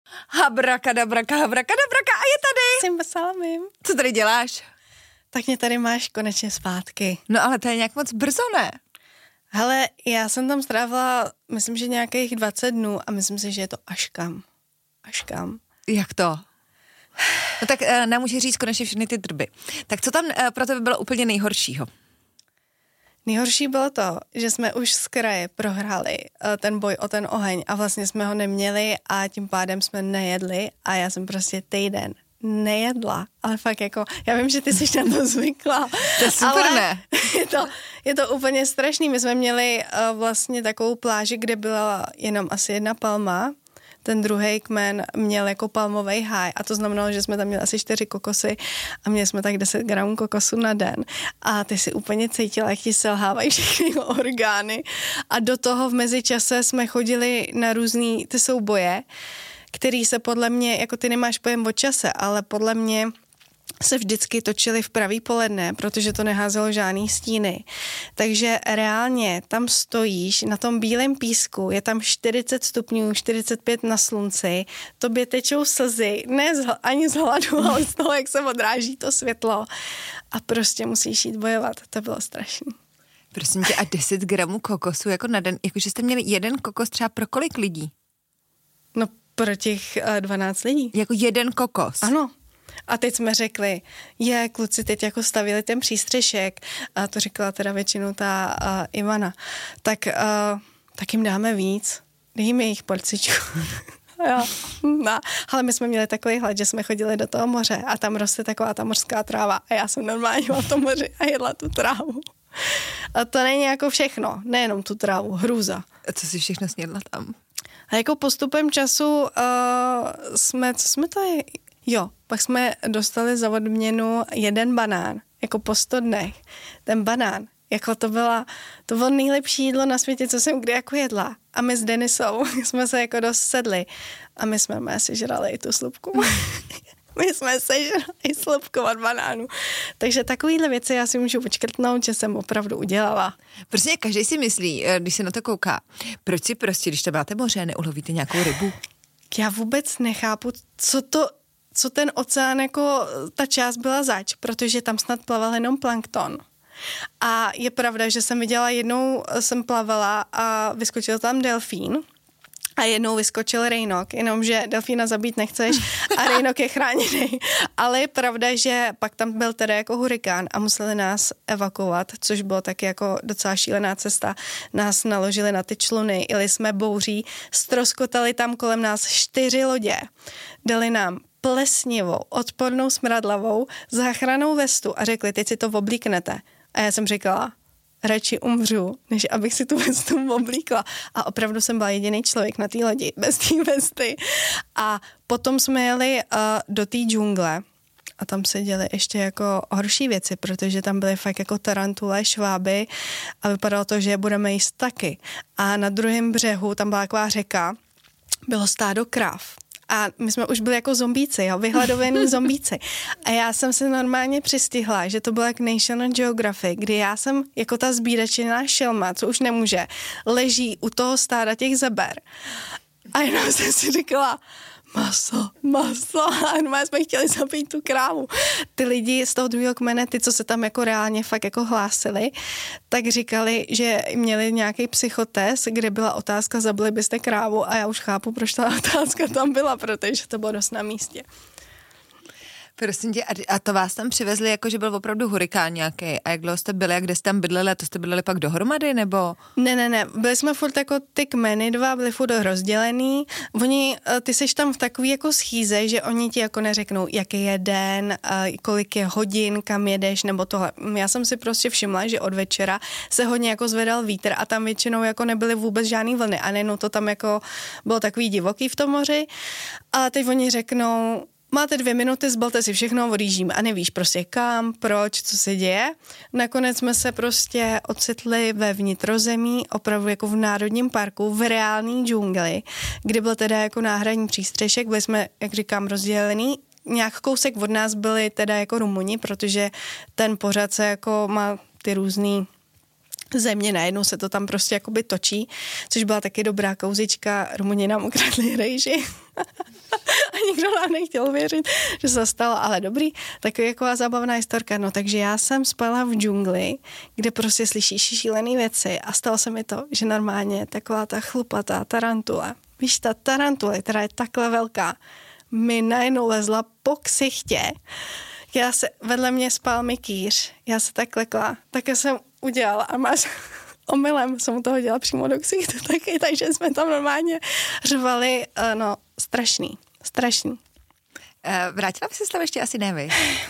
Habrakadabraka a je tady. Simbasalamim. Co tady děláš? Tak mě tady máš konečně zpátky. No ale to je nějak moc brzo, ne? Hele, já jsem tam strávila, myslím, že nějakých 20 dnů a myslím si, že je to až kam. Až kam. Jak to? No tak nám může říct konečně všechny ty drby. Tak co tam pro tebe bylo úplně nejhoršího? Nejhorší bylo to, že jsme už z kraje prohráli ten boj o ten oheň a vlastně jsme ho neměli a tím pádem jsme nejedli a já jsem prostě týden nejedla, ale fakt jako, já vím, že ty jsi na to zvykla. To je super, ne? Je to úplně strašný. My jsme měli vlastně takovou pláži, kde byla jenom asi jedna palma. Ten druhý kmen měl jako palmový háj a to znamenalo, že jsme tam měli asi 4 kokosy a měli jsme tak 10 gramů kokosu na den a ty si úplně cítila, jak ti selhávají všechny orgány a do toho v mezičase jsme chodili na různý ty souboje, který se podle mě, jako ty nemáš pojem o čase, ale podle mě se vždycky točily v pravý poledne, protože to neházelo žádný stíny. Takže reálně tam stojíš na tom bílém písku, je tam 40 stupňů, 45 na slunci, tobě tečou slzy, ne ani z hladu, ale z toho, jak se odráží to světlo a prostě musíš jít bojovat. To bylo strašný. Prosím tě, a 10 gramů kokosu jako na den, jakože jste měli jeden kokos třeba pro kolik lidí? No pro těch 12 lidí. Jako jeden kokos? Ano. A teď jsme řekli, kluci teď jako stavili ten přístřešek, a to říkala teda většinou ta Ivana, tak jim dáme víc, dejme jich porcičku. Jo, no. Ale my jsme měli takový hlad, že jsme chodili do toho moře a tam roste taková ta mořská tráva a já jsem normálně byla v tom moři a jedla tu trávu. A to není jako všechno, nejenom tu trávu, hrůza. A co jsi všechno snědla tam? A jako postupem času pak jsme dostali za odměnu 1 banán, jako po 100 dnech. Ten banán, jako to bylo nejlepší jídlo na světě, co jsem kdy jako jedla. A my s Denisou jsme se jako dost sedli a my jsme sežrali i tu slupku. My jsme sežrali slupku od banánu. Takže takovýhle věci já si můžu počkrtnout, že jsem opravdu udělala. Prostě každý si myslí, když se na to kouká, proč si prostě, když to máte moře, neulovíte nějakou rybu? Já vůbec nechápu, co ten oceán, jako ta část byla zač, protože tam snad plaval jenom plankton. A je pravda, že jsem viděla, jednou jsem plavala a vyskočil tam delfín a jednou vyskočil rejnok, jenomže delfína zabít nechceš a rejnok je chráněný. Ale je pravda, že pak tam byl teda jako hurikán a museli nás evakuovat, což bylo taky jako docela šílená cesta. Nás naložili na ty čluny, jeli jsme bouří, ztroskotali tam kolem nás 4 lodě. Dali nám plesnivou, odpornou smradlavou, záchrannou vestu a řekli, teď si to oblíknete. A já jsem říkala, radši umřu, než abych si tu vestu oblíkla. A opravdu jsem byla jediný člověk na té lodi bez té vesty. A potom jsme jeli do té džungle a tam se děly ještě jako horší věci, protože tam byly fakt jako tarantule, šváby a vypadalo to, že je budeme jíst taky. A na druhém břehu, tam byla taková řeka, bylo stádo krav. A my jsme už byli jako zombíci, vyhladověný zombíci. A já jsem se normálně přistihla, že to bylo jak National Geographic, kdy já jsem jako ta zbíračená šelma, co už nemůže, leží u toho stáda těch zeber. A jenom jsem si říkala, maso. A normálně jsme chtěli zabít tu krávu. Ty lidi z toho druhého kmene, ty, co se tam jako reálně fakt jako hlásili, tak říkali, že měli nějaký psychotest, kde byla otázka, zabili byste krávu a já už chápu, proč ta otázka tam byla, protože to bylo dost na místě. Prosím tě, a to vás tam přivezli, jako že byl opravdu hurikán nějaký. A jak dlouho jste byli a kde jste tam bydleli? A to jste bydleli pak dohromady, nebo? Ne. Byli jsme furt jako ty kmeny 2, byli furt rozdělený. Ty seš tam v takový jako schýze, že oni ti jako neřeknou, jaký je den, kolik je hodin, kam jedeš, nebo tohle. Já jsem si prostě všimla, že od večera se hodně jako zvedal vítr a tam většinou jako nebyly vůbec žádný vlny. A nejenom to tam jako bylo takový divoký v tom moři. A teď oni řeknou, máte 2 minuty, zbalte si všechno, odjíždíme a nevíš prostě kam, proč, co se děje. Nakonec jsme se prostě ocitli ve vnitrozemí, opravdu jako v národním parku, v reálný džungli, kdy byl teda jako náhradní přístřešek, byli jsme, jak říkám, rozdělený. Nějak kousek od nás byli teda jako Rumuni, protože ten pořad se jako má ty různý země, najednou se to tam prostě jakoby točí, což byla taky dobrá kouzička, Rumuni nám ukradli rejži. nikdo nám nechtěl věřit, že se stalo, ale dobrý, takový jako zábavná historka. No takže já jsem spala v džungli, kde prostě slyšíš šílený věci a stalo se mi to, že normálně taková ta chlupatá tarantula, víš, ta tarantula, která je takhle velká, mi najednou lezla po ksichtě. Vedle mě spal mikýř, já se tak lekla, také jsem udělala a máš omylem jsem to hodila přímo do ksichtu taky, takže jsme tam normálně řvali, no strašný. Vrátila by se tam ještě asi nevy?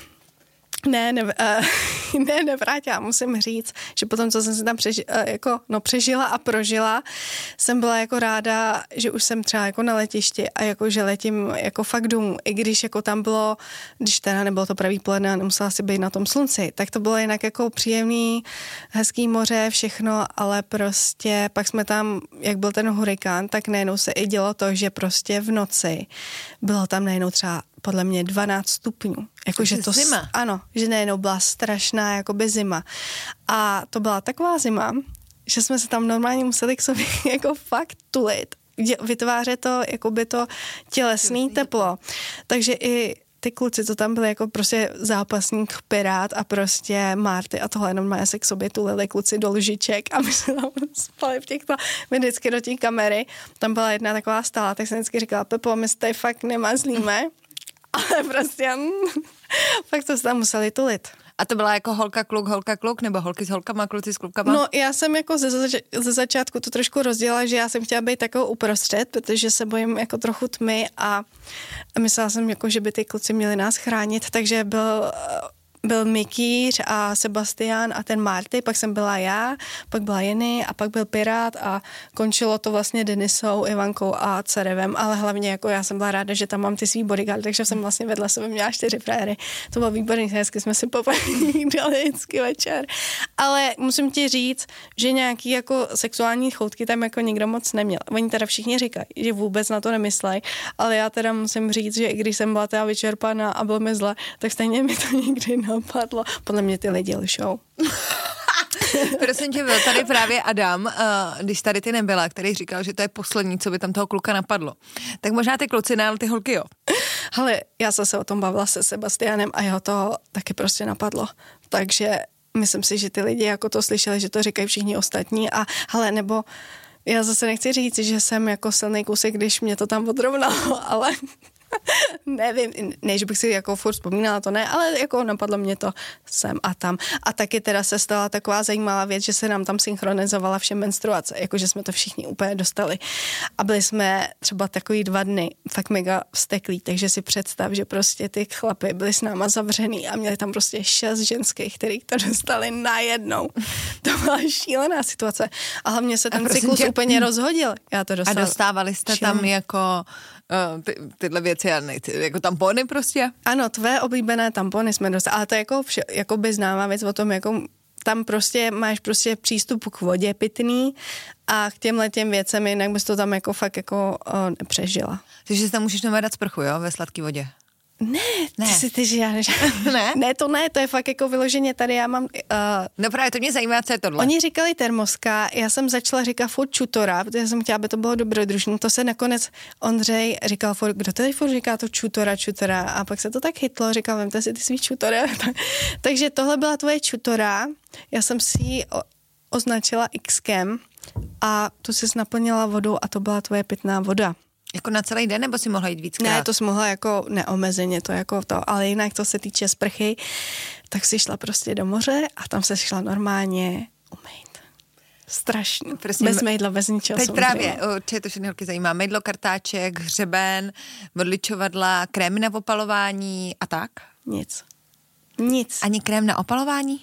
Nevrátila. Musím říct, že potom, co jsem si tam přežila a prožila, jsem byla jako ráda, že už jsem třeba jako na letišti a jako, že letím jako fakt domů. I když jako tam bylo, když teda nebylo to pravý poledne a nemusela si být na tom slunci, tak to bylo jinak jako příjemný, hezký moře, všechno, ale prostě pak jsme tam, jak byl ten hurikán, tak najednou se i dělo to, že prostě v noci bylo tam najednou třeba podle mě 12 stupňů. Jako, že to zima. Ano, že najednou byla strašná jakoby zima. A to byla taková zima, že jsme se tam normálně museli k sobě jako fakt tulit. Vytvářet to, jakoby to tělesný teplo. Takže i ty kluci, co tam byli jako prostě zápasník, pirát a prostě Marty a tohle normálně se k sobě tulili kluci do lžiček a my jsme tam spali v těchto, my vždycky do té kamery, tam byla jedna taková stála, tak jsem vždycky říkala, Pepo, my se tady fakt nemazlíme, ale prostě fakt to se tam museli tulit. A to byla jako holka, kluk, nebo holky s holkama, kluci s klukama? No, já jsem jako ze začátku to trošku rozdělala, že já jsem chtěla být takovou uprostřed, protože se bojím jako trochu tmy a myslela jsem jako, že by ty kluci měli nás chránit, takže byl Mikýř a Sebastian a ten Marty, pak jsem byla já, pak byla Jenny a pak byl Pirát a končilo to vlastně Denisou, Ivankou a Cerevem, ale hlavně jako já jsem byla ráda, že tam mám ty svý bodyguard, takže jsem vlastně vedle sebe měla 4 frajery. To bylo výborný, hezky jsme si dali vždycky večer. Ale musím ti říct, že nějaký jako sexuální choutky tam jako nikdo moc neměl. Oni teda všichni říkají, že vůbec na to nemyslejí, ale já teda musím říct, že i když jsem byla teda vyčerpaná a bylo mi zle, tak stejně mi to nikdy napadlo. Podle mě ty lidi lžou. Prosím tě, byl tady právě Adam, když tady ty nebyla, který říkal, že to je poslední, co by tam toho kluka napadlo. Tak možná ty kluci, ne, ale ty holky, jo. Hele, já jsem se o tom bavila se Sebastianem a jeho to taky prostě napadlo. Takže myslím si, že ty lidi jako to slyšeli, že to říkají všichni ostatní a hele, nebo já zase nechci říct, že jsem jako silný kousek, když mě to tam odrovnalo, ale nevím, ne, že bych si jako furt vzpomínala, to ne, ale jako napadlo mě to sem a tam. A taky teda se stala taková zajímavá věc, že se nám tam synchronizovala všem menstruace, jakože jsme to všichni úplně dostali. A byli jsme třeba takový 2 dny fakt mega vzteklí, takže si představ, že prostě ty chlapy byli s náma zavřený a měli tam prostě 6 ženských, který to dostali najednou. To byla šílená situace. A hlavně se ten cyklus úplně rozhodil. Já to dostala. A dostávali jste tam jako tyhle věci, já nechci, jako tampony prostě? Ano, tvé oblíbené tampony jsme dostali, ale to je jako, jako by známá věc o tom, jako tam prostě máš prostě přístup k vodě pitný a k těm věcem, jinak bys to tam jako fakt jako nepřežila. Takže si tam můžeš dát sprchu, jo, ve sladké vodě? Ne. Ty já Ne? To je fakt jako vyloženě tady já mám... No právě to mě zajímá, co je tohle. Oni říkali termoska, já jsem začala říkat furt čutora, protože jsem chtěla, aby to bylo dobrodružné. To se nakonec Ondřej říkal furt, kdo tady furt říká to čutora a pak se to tak chytlo, říkal, vemte si ty svý čutory. Takže tohle byla tvoje čutora, já jsem si ji označila Xkem a tu jsi naplnila vodou a to byla tvoje pitná voda. Jako na celý den, nebo si mohla jít víckrát? Ne, to jsi mohla jako neomezeně, to jako to, ale jinak to se týče sprchy, tak si šla prostě do moře a tam se šla normálně umýt. Strašně. Prostě bez mejdla, bez ničeho. Teď právě, určitě to všechny holky zajímá. Mejdlo, kartáček, hřeben, odličovadla, krémy na opalování a tak? Nic. Ani krém na opalování?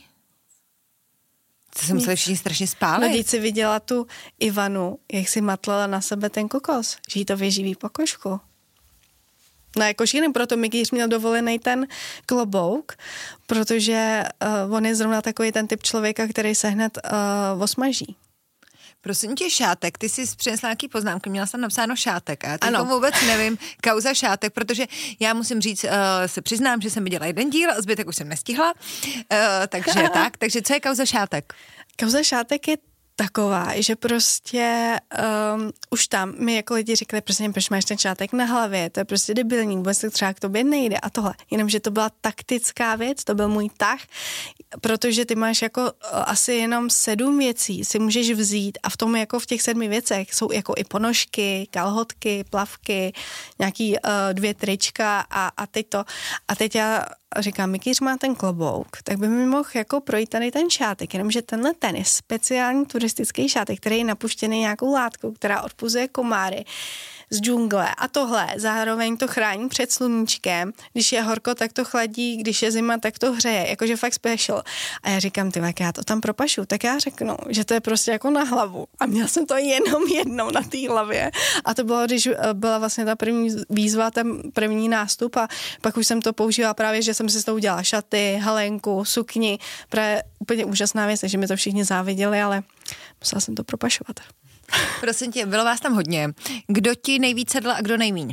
To se museli všichni strašně spálit. No, když si viděla tu Ivanu, jak si matlala na sebe ten kokos, že jí to vyživí pokožku. No jako šířím, proto Mikýř měl dovolený ten klobouk, protože on je zrovna takový ten typ člověka, který se hned osmaží. Prosím tě, šátek, ty jsi přinesla nějaký poznámky, měla jsem napsáno šátek a já vůbec nevím, kauza šátek, protože já musím říct, se přiznám, že jsem viděla 1 díl, zbytek už jsem nestihla, takže co je kauza šátek? Kauza šátek je taková, že prostě už tam mi jako lidi řekli, prostě proč máš ten šátek na hlavě, to je prostě debilní, vůbec to třeba k tobě nejde a tohle. Jenomže to byla taktická věc, to byl můj tah, protože ty máš jako asi jenom 7 věcí, si můžeš vzít a v tom jako v těch 7 věcech jsou jako i ponožky, kalhotky, plavky, nějaký 2 trička a teď to. A teď já říkám, Mikýř má ten klobouk, tak by mi mohl jako projít tady ten šátek, jenomže tenhle ten je speciální turistický šátek, který je napuštěný nějakou látkou, která odpuzuje komáry z džungle a tohle. Zároveň to chrání před sluníčkem. Když je horko, tak to chladí, když je zima, tak to hřeje. Jakože fakt special. A já říkám, ty já to tam propašu. Tak já řeknu, že to je prostě jako na hlavu. A měla jsem to jenom jednou na té hlavě. A to bylo, když byla vlastně ta první výzva, ten první nástup a pak už jsem to používala právě, že jsem si s tou udělala šaty, halenku, sukni. Právě úplně úžasná věc, že mi to všichni záviděli, ale musela jsem to propašovat. Prosím tě, bylo vás tam hodně. Kdo ti nejvíc sedl a kdo nejmíň?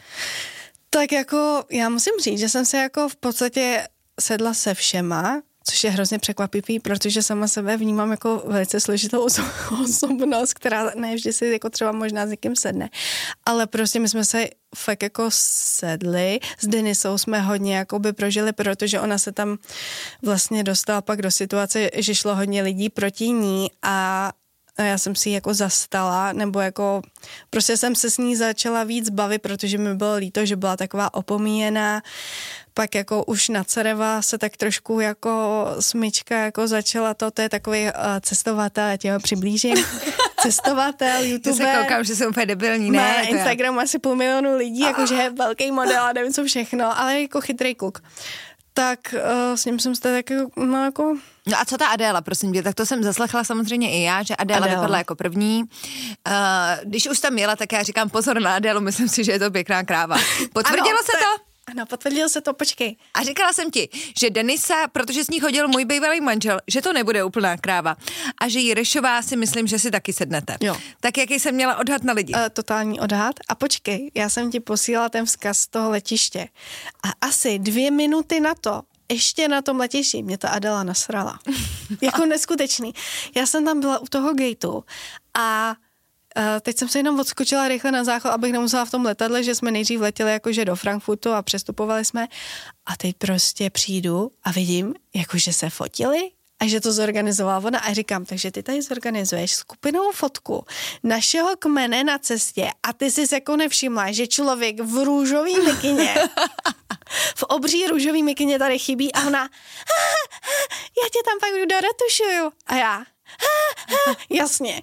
Tak jako já musím říct, že jsem se jako v podstatě sedla se všema, což je hrozně překvapivý, protože sama sebe vnímám jako velice složitou osobnost, která ne vždy si jako třeba možná s někým sedne. Ale prostě my jsme se fakt jako sedli. S Denisou jsme hodně jakoby prožili, protože ona se tam vlastně dostala pak do situace, že šlo hodně lidí proti ní a já jsem si ji jako zastala, nebo jako prostě jsem se s ní začala víc bavit, protože mi bylo líto, že byla taková opomíjená. Pak jako už na Cereva se tak trošku jako smyčka jako začala to je takový cestovatel, já tě ho přiblížím. Cestovatel, youtuber. Já se koukám, že jsem úplně debilní, ne? Má na Instagramu asi 500 000 lidí, jakože je velký model a nevím co všechno, ale jako chytrý kluk. Tak s ním jsem se tak jako... No a co ta Adéla, prosím tě, tak to jsem zaslechla samozřejmě i já, že Adéla vypadla jako první. Když už tam jela, tak já říkám pozor na Adélu, myslím si, že je to pěkná kráva. Potvrdilo se to? Ano, potvrdilo se to, počkej. A říkala jsem ti, že Denisa, protože s ní chodil můj bývalý manžel, že to nebude úplná kráva. A že Jirešová si myslím, že si taky sednete. Jo. Tak jaký jsem měla odhad na lidi? Totální odhad. A počkej, já jsem ti posílala ten vzkaz z toho letiště. A asi 2 minuty na to, ještě na tom letišti, mě ta Adela nasrala. Jako neskutečný. Já jsem tam byla u toho gateu a teď jsem se jenom odskočila rychle na záchod, abych nemusela v tom letadle, že jsme nejdřív letěli jakože do Frankfurtu a přestupovali jsme. A teď prostě přijdu a vidím, jakože se fotili a že to zorganizovala ona. A říkám, takže ty tady zorganizuješ skupinovou fotku našeho kmene na cestě a ty jsi jako nevšimla, že člověk v růžový mikině, v obří růžový mikině tady chybí a ona já tě tam pak doretušuju. A já jasně.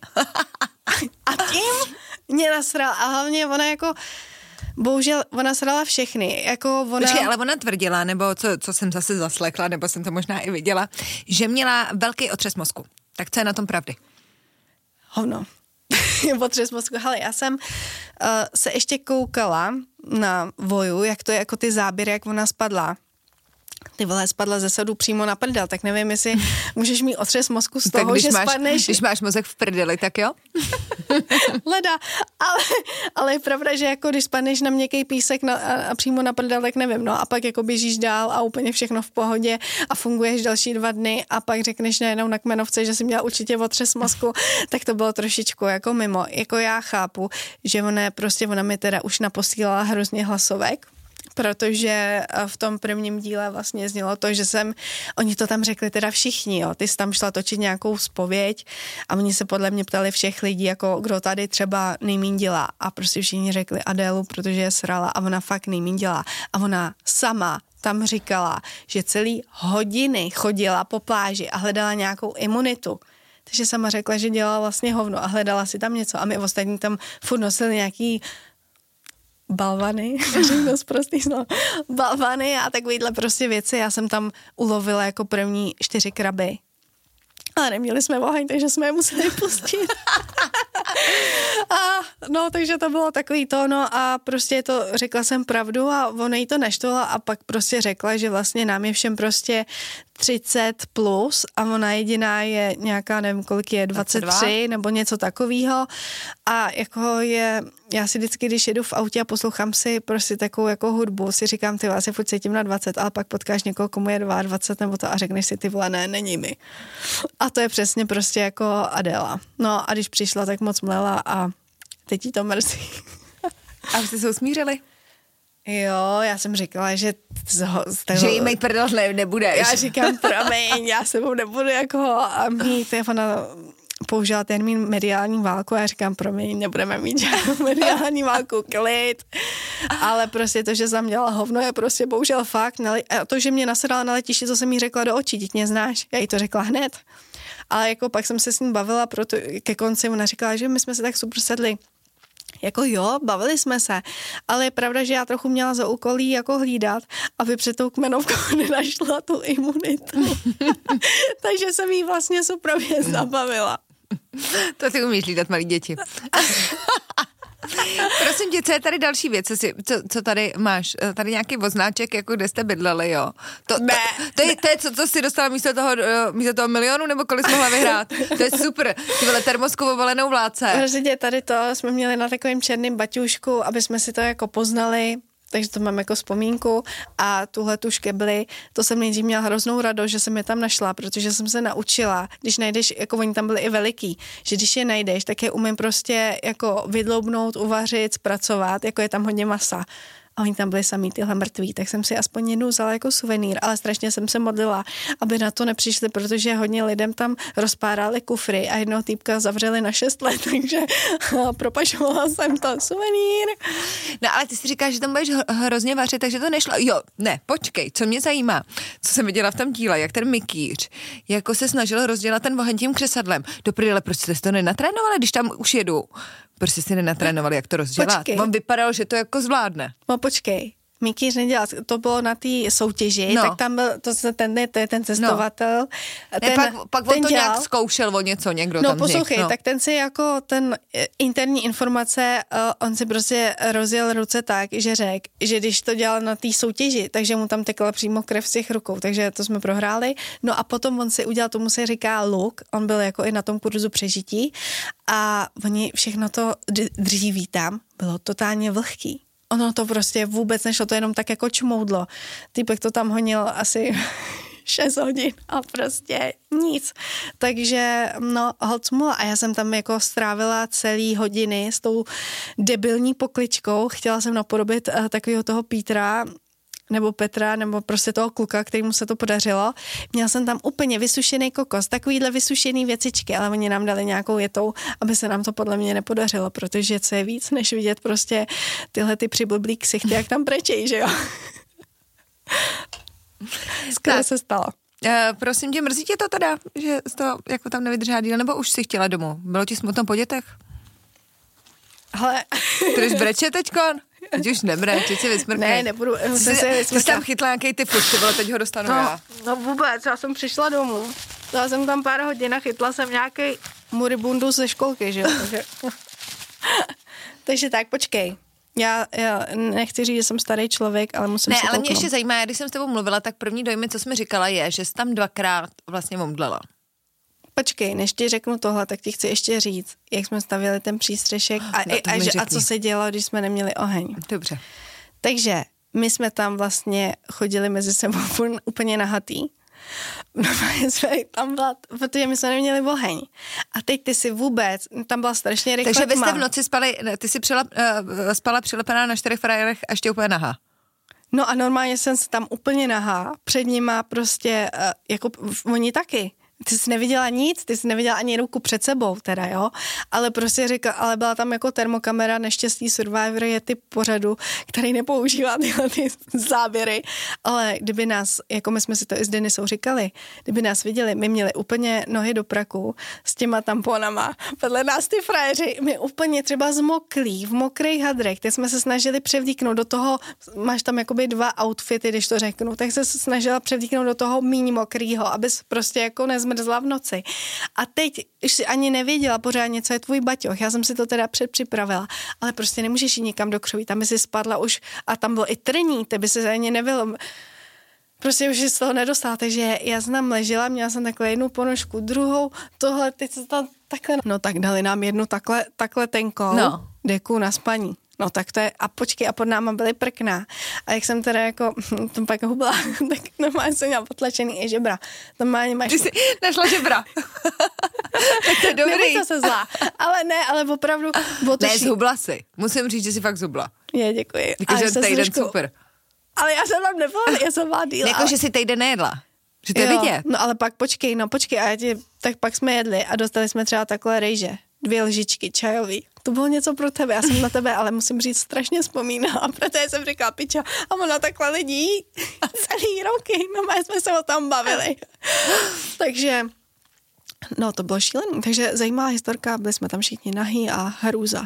A tím mě nasrala. A hlavně ona jako, bohužel, ona srala všechny. Jako ona... Počkej, ale ona tvrdila, nebo co jsem zase zaslechla, nebo jsem to možná i viděla, že měla velký otřes mozku. Tak co je na tom pravdy? Hovno. Otřes mozku. Hele, já jsem se ještě koukala na Voju, jak to je jako ty záběry, jak ona spadla. Ty vole, spadla ze sadu přímo na prdel, tak nevím, jestli můžeš mít otřes mozku z toho, že spadneš. Když máš mozek v prdeli, tak jo? Leda, ale je pravda, že jako když spadneš na měkký písek a přímo na prdel, tak nevím, no a pak jako běžíš dál a úplně všechno v pohodě a funguješ další 2 dny a pak řekneš najednou na kmenovce, že jsi měla určitě otřes mozku, tak to bylo trošičku jako mimo. Jako já chápu, že ona mi teda už naposílala hrozně hlasovek, protože v tom prvním díle vlastně znělo to, že oni to tam řekli teda všichni, jo, ty jsi tam šla točit nějakou zpověď a oni se podle mě ptali všech lidí, jako kdo tady třeba nejmíň dělá a prostě všichni řekli Adélu, protože je srala a ona fakt nejmíň dělá a ona sama tam říkala, že celý hodiny chodila po pláži a hledala nějakou imunitu. Takže sama řekla, že dělala vlastně hovno a hledala si tam něco a my ostatní tam furt nosili nějaký balvany, balvany a takovýhle prostě věci. Já jsem tam ulovila jako první 4 kraby. Ale neměli jsme oheň, takže jsme je museli pustit. No, takže to bylo takový to, no a prostě to řekla jsem pravdu a ona jí to neštvala a pak prostě řekla, že vlastně nám je všem prostě 30 plus a ona jediná je nějaká, nevím kolik je, 23 22? Nebo něco takového a jako já si vždycky, když jedu v autě a poslouchám si prostě takovou jako hudbu, si říkám, ty se furt cítím na 20, ale pak potkáš někoho, komu je 22 nebo to a řekneš si, ty vole, ne, není mi. A to je přesně prostě jako Adela. No a když přišla, tak moc mlela a teď jí to mrzí. A vy jste se usmířili? Jo, já jsem říkala, že že jí mej prdel nebudeš. Já říkám, promiň, já se mu nebudu jako a mít ona použila termín mediální válku a já říkám, promiň, nebudeme mít žádnou mediální válku, klid. Ale prostě to, že jsem dělala hovno, je prostě bohužel fakt. A to, že mě nasedala na letišti, to jsem jí řekla do očí, teď mě znáš. Já jí to řekla hned. Ale jako pak jsem se s ní bavila, proto ke konci ona říkala, že my jsme se tak super sedli. Jako jo, bavili jsme se, ale je pravda, že já trochu měla za úkolí jako hlídat, aby před tou kmenovkou nenašla tu imunitu. Takže jsem jí vlastně supravě zabavila. To ty umíš hlídat, malí děti. Prosím tě, co je tady další věc, co tady máš? Tady nějaký voznáček, jako kde jste bydleli, jo? To je co jsi dostala místo toho milionu, nebo kolik jsme mohla vyhrát? To je super. Ty vole termoskovou valenou vládce. Prostě tady to jsme měli na takovém černém baťušku, aby jsme si to jako poznali, takže to mám jako vzpomínku a tuhle tu škebli, to jsem nejdřív měla hroznou radost, že jsem je tam našla, protože jsem se naučila, když najdeš, jako oni tam byli i veliký, že když je najdeš, tak je umím prostě jako vydloubnout, uvařit, zpracovat, jako je tam hodně masa. A oni tam byli samý tyhle mrtví, tak jsem si aspoň jednou vzala jako suvenýr, ale strašně jsem se modlila, aby na to nepřišli, protože hodně lidem tam rozpárali kufry a jednoho týpka zavřeli na 6 let, takže propašovala jsem to suvenýr. No ale ty si říkáš, že tam budeš hrozně vařit, takže to nešlo. Jo, ne, počkej, co mě zajímá, co jsem viděla v tom díle, jak ten mikýř, jako se snažil rozdělat ten oheň tím křesadlem. Do prdele, proč jste to nenatrénovali, když tam už jedu? Prostě si nenatrénovali, jak to rozdělat. Počkej. On vypadal, že to jako zvládne. No počkej, mikýř nedělal, to bylo na té soutěži, no. Tak tam byl, to je ten cestovatel. No. Pak on to dělal, nějak zkoušel o něco, někdo tam poslouchej, tak ten si jako ten interní informace, on si prostě rozjel ruce tak, že řekl, že když to dělal na té soutěži, takže mu tam tekla přímo krev z těch rukou, takže to jsme prohráli. No a potom on si udělal, tomu se říká luk, on byl jako i na tom kurzu přežití a oni všechno to dříví tam bylo totálně vlhký. Ono to prostě vůbec nešlo, to jenom tak jako čmoudlo. Týpek to tam honil asi 6 hodin a prostě nic. Takže no, holt smula. A já jsem tam jako strávila celý hodiny s tou debilní pokličkou. Chtěla jsem napodobit takového toho Petra, nebo prostě toho kluka, kterému se to podařilo. Měla jsem tam úplně vysušený kokos, takovýhle vysušený věcičky, ale oni nám dali nějakou jetou, aby se nám to podle mě nepodařilo, protože co je víc, než vidět prostě tyhle ty přiblblý ksichty, jak tam brečejí, že jo? Skvěle se stalo. Prosím tě, mrzí tě to teda, že jsi to jako tam nevydržela díl, nebo už jsi chtěla domů? Bylo ti smutno po dětech? Ale... Ty už breče teďkon? Teď už nebreč, teď si vysmrkej. Ne, nebudu. Ty jsi tam chytla nějaký ty fusty, ale teď ho dostanu já. No vůbec, já jsem přišla domů. Já jsem tam pár hodin a chytla jsem nějaký muribundu ze školky, že jo? Takže tak, počkej. Já nechci říct, že jsem starý člověk, ale musím se kouknout. Ne, ale mě ještě zajímá, když jsem s tebou mluvila, tak první dojmy, co jsi mi říkala, je, že jsi tam 2krát vlastně omdlela. Počkej, než ti řeknu tohle, tak ti chci ještě říct, jak jsme stavěli ten přístřešek a co se dělo, když jsme neměli oheň. Dobře. Takže my jsme tam vlastně chodili mezi sebou úplně nahatý. Tam byla, protože my jsme neměli oheň. A teď ty si vůbec, tam byla strašně rychle. Takže vy jste v noci spali, ty si spala přilepená na 4 frajerech a ještě úplně nahá. No a normálně jsem se tam úplně nahá, před nima prostě, jako oni taky. Ty jsi neviděla nic, ty jsi neviděla ani ruku před sebou teda, jo, ale prostě ale byla tam jako termokamera, neštěstí Survivor je typ pořadu, který nepoužívá tyhle ty záběry, ale kdyby nás, jako my jsme si to i s Denisou říkali, kdyby nás viděli, my měli úplně nohy do praku s těma tamponama, vedle nás ty frajeři, my úplně třeba zmoklí, v mokrých hadrech, teď jsme se snažili převlíknout do toho, máš tam jakoby 2 outfity, když to řeknu, tak se snažila převlíknout do toho míň mokrýho, abys prostě jako nezmrzla. zmrzla v noci. A teď už si ani nevěděla pořádně, co je tvůj baťoch. Já jsem si to teda předpřipravila, ale prostě nemůžeš jít nikam do křoví, tam by si spadla už a tam bylo i trní, ty by se ani nebylo. Prostě už z toho nedostala, takže já jsem tam ležela, měla jsem takhle jednu ponožku, druhou, tohle, teď se tam takhle, no tak dali nám jednu takhle tenkou deku na spaní. No tak to je, a počkej, a pod náma byly prkna. A jak jsem teda jako, to pak hubla, tak normálně jsem měla potlačený i žebra. Normálně máš... Ty jsi našla žebra. Tak to je dobrý. Nebuď se zlá. Ale ne, ale opravdu... Ne, zhubla si. Musím říct, že jsi fakt zhubla. Je, děkuji. Jakože týden super. Ale já jsem tam nebyla, já jsem byla díla. Jakože si týden nejedla. Že to je vidět. No ale pak počkej, a tak pak jsme jedli a dostali jsme třeba takhle rejže. 2 lžičky čajový. To bylo něco pro tebe, já jsem na tebe, ale musím říct, strašně vzpomínala, protože jsem říkala, pičo, a ona takhle lidí celý roky, no jsme se o tom bavili. Takže, no to bylo šílený, takže zajímavá historka, byli jsme tam všichni nahý a hrůza.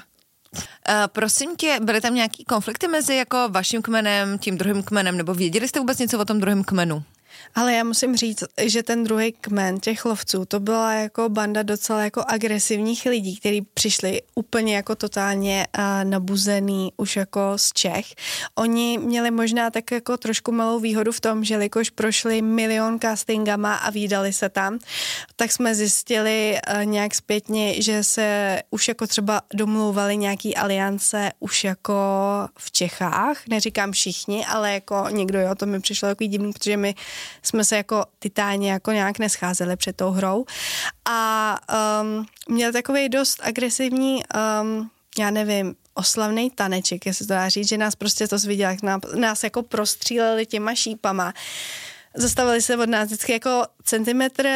Prosím tě, byly tam nějaký konflikty mezi jako vaším kmenem, tím druhým kmenem, nebo věděli jste vůbec něco o tom druhém kmenu? Ale já musím říct, že ten druhý kmen těch lovců, to byla jako banda docela jako agresivních lidí, kteří přišli úplně jako totálně nabuzený už jako z Čech. Oni měli možná tak jako trošku malou výhodu v tom, že jelikož prošli milion castingama a vídali se tam, tak jsme zjistili nějak zpětně, že se už jako třeba domlouvali nějaký aliance už jako v Čechách, neříkám všichni, ale jako někdo, jo, to mi přišlo takový divný, protože my jsme se jako titáni jako nějak nescházeli před tou hrou a měl takovej dost agresivní, já nevím, oslavný taneček, jestli to dá říct, že nás prostě to viděl, jak nás jako prostříleli těma šípama. Zastavili se od nás vždycky jako centimetr,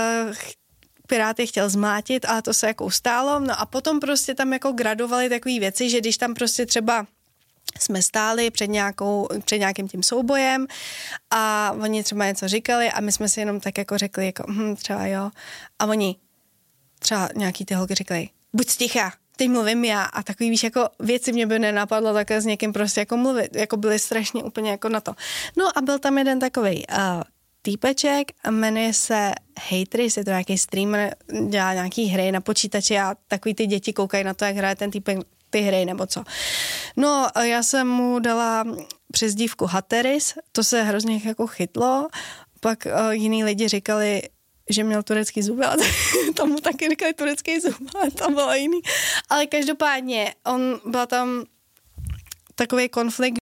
Pirát je chtěl zmlátit, ale to se jako ustálo. No a potom prostě tam jako gradovali takové věci, že když tam prostě třeba jsme stáli před nějakým tím soubojem a oni třeba něco říkali a my jsme si jenom tak jako řekli, jako třeba jo. A oni třeba nějaký ty holky říkali, buď sticha, teď mluvím já a takový, víš, jako věci mě by nenapadlo takhle s někým prostě jako mluvit, jako byli strašně úplně jako na to. No a byl tam jeden takovej týpeček, jmenuje se Haters, je to nějaký streamer, dělá nějaký hry na počítači a takový ty děti koukají na to, jak hraje ten týpek ty hry nebo co. No, já jsem mu dala přezdívku Hateris, to se hrozně jako chytlo, pak jiný lidi říkali, že měl turecký zub, ale tomu taky říkali turecký zub, ale to bylo jiný. Ale každopádně, byl tam takový konflikt,